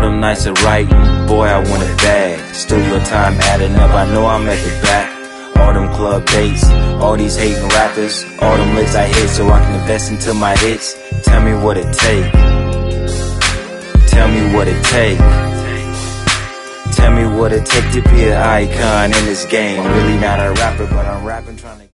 them nights of writing, boy, I want it bad. Studio time adding up, I know I'll make it back. All them club dates, all these hating rappers, all them licks I hit so I can invest into my hits. Tell me what it take. Tell me what it take. Tell me what it take to be an icon in this game. Really not a rapper, but I'm rapping trying to